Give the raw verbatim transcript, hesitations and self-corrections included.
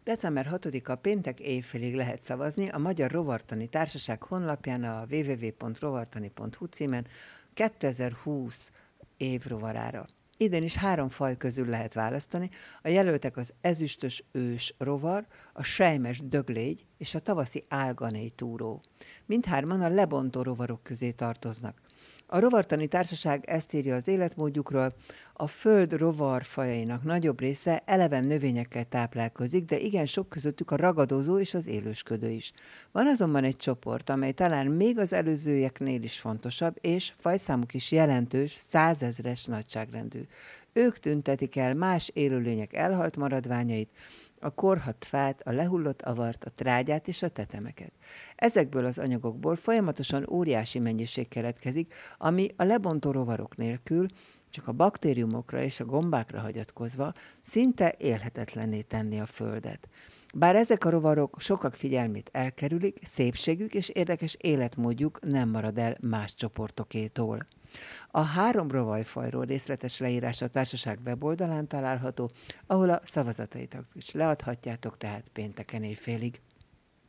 december hatodika péntek éjfélig lehet szavazni a Magyar Rovartani Társaság honlapján a double-u double-u double-u pont rovartani pont hu címen kétezer-húsz év rovarára. Idén is három faj közül lehet választani, a jelöltek az ezüstös ős rovar, a selymes döglégy és a tavaszi álganéj túró. Mindhárman a lebontó rovarok közé tartoznak. A Rovartani Társaság ezt írja az életmódjukról: a föld rovarfajainak nagyobb része eleven növényekkel táplálkozik, de igen sok közöttük a ragadozó és az élősködő is. Van azonban egy csoport, amely talán még az előzőeknél is fontosabb, és fajszámuk is jelentős, százezres nagyságrendű. Ők tüntetik el más élőlények elhalt maradványait, a korhadt fát, a lehullott avart, a trágyát és a tetemeket. Ezekből az anyagokból folyamatosan óriási mennyiség keletkezik, ami a lebontó rovarok nélkül, csak a baktériumokra és a gombákra hagyatkozva szinte élhetetlenné tenni a földet. Bár ezek a rovarok sokak figyelmét elkerülik, szépségük és érdekes életmódjuk nem marad el más csoportokétól. A három rovarfajról részletes leírás a társaság weboldalán található, ahol a szavazataikat is leadhatjátok, tehát pénteken éjfélig.